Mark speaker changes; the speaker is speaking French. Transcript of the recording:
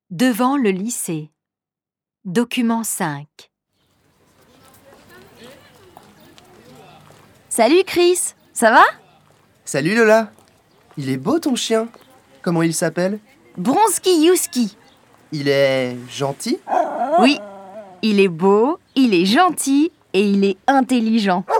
Speaker 1: Devant le lycée. Document 5.
Speaker 2: Salut Chris, ça va?
Speaker 3: Salut Lola. Il est beau ton chien. Comment il s'appelle?
Speaker 2: Bronski Youski.
Speaker 3: Il est gentil?
Speaker 2: Oui, il est beau, il est gentil et il est intelligent.